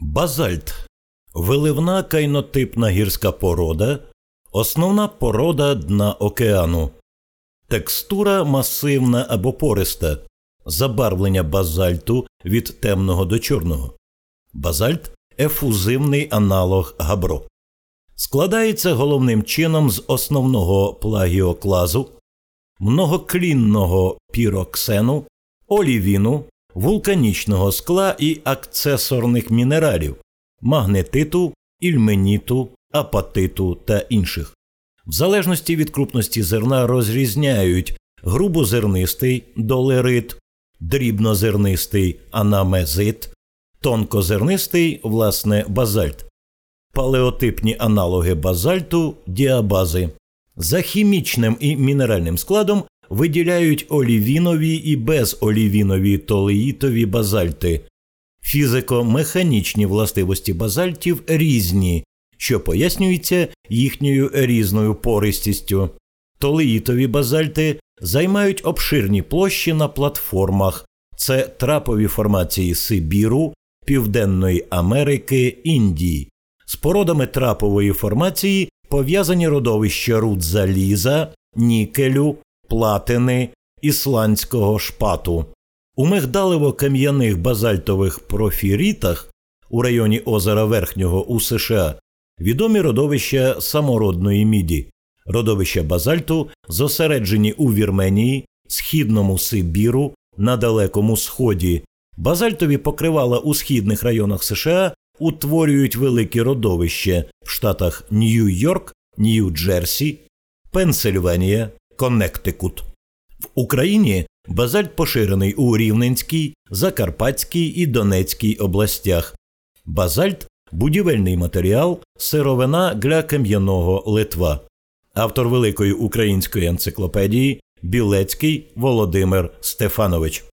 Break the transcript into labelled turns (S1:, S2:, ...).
S1: Базальт – виливна кайнотипна гірська порода, основна порода дна океану. Текстура масивна або пориста, забарвлення базальту від темного до чорного. Базальт – ефузивний аналог габро. Складається головним чином з основного плагіоклазу, многоклінного піроксену, олівіну, вулканічного скла і акцесорних мінералів – магнетиту, ільменіту, апатиту та інших. В залежності від крупності зерна розрізняють грубозернистий долерит, дрібнозернистий анамезит, тонкозернистий, власне, базальт. Палеотипні аналоги базальту – діабази. За хімічним і мінеральним складом виділяють олівінові і безолівінові толеїтові базальти. Фізико-механічні властивості базальтів різні, що пояснюється їхньою різною пористістю. Толеїтові базальти займають обширні площі на платформах. Це трапові формації Сибіру, Південної Америки, Індії. З породами трапової формації пов'язані родовища руд заліза, нікелю, платини, ісландського шпату. У мигдалево-кам'яних базальтових порфіритах у районі озера Верхнього у США відомі родовища самородної міді. Родовища базальту зосереджені у Вірменії, Східному Сибіру, на Далекому Сході. Базальтові покривала у східних районах США утворюють великі родовища в штатах Нью-Йорк, Нью-Джерсі, Пенсильванія, Коннектикут. В Україні базальт поширений у Рівненській, Закарпатській і Донецькій областях. Базальт – будівельний матеріал, сировина для кам'яного литва. Автор Великої української енциклопедії Білецький Володимир Стефанович.